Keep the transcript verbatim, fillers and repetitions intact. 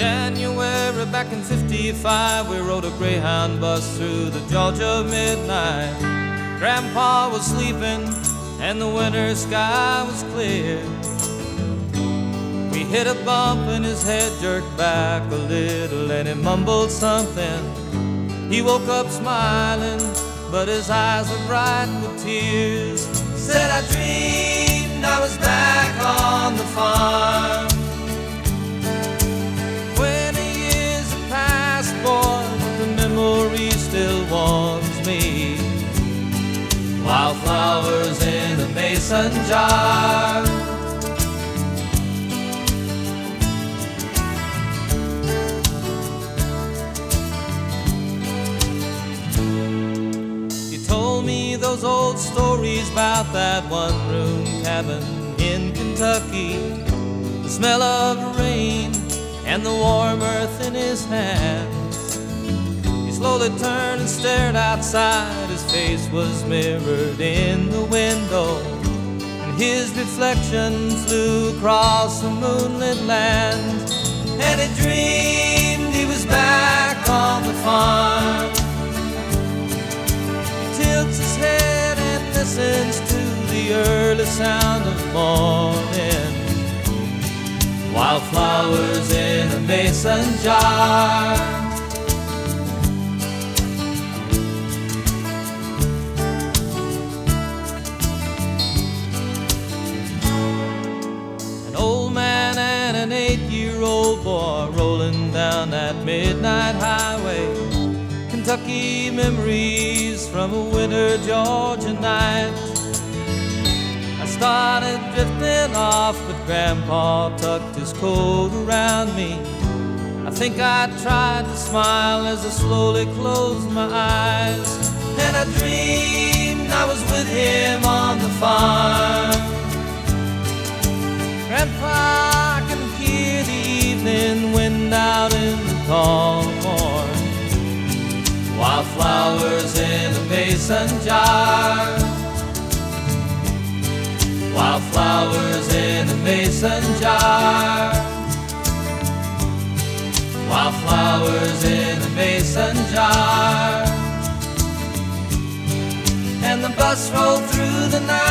January back in fifty-five, we rode a Greyhound bus through the Georgia midnight. Grandpa was sleeping and the winter sky was clear. We hit a bump and his head jerked back a little and he mumbled something. He woke up smiling, but his eyes were bright with tears. Said, I dreamed I was back on the farm. Still warms me. Wildflowers in a mason jar. You told me those old stories about that one-room cabin in Kentucky, the smell of rain and the warm earth in his hands. Slowly turned and stared outside. His face was mirrored in the window, and his reflection flew across a moonlit land. And he dreamed he was back on the farm. He tilts his head and listens to the early sound of morning. Wildflowers in a mason jar. An eight-year-old boy rolling down that midnight highway. Kentucky memories from a winter Georgia night. I started drifting off, but Grandpa tucked his coat around me. I think I tried to smile as I slowly closed my eyes. And I dreamed I was with him on the farm. Grandpa, I can hear the evening wind out in the tall corn. Wildflowers in a mason jar. Wildflowers in a mason jar. Wildflowers in a mason jar. And the bus rolled through the night.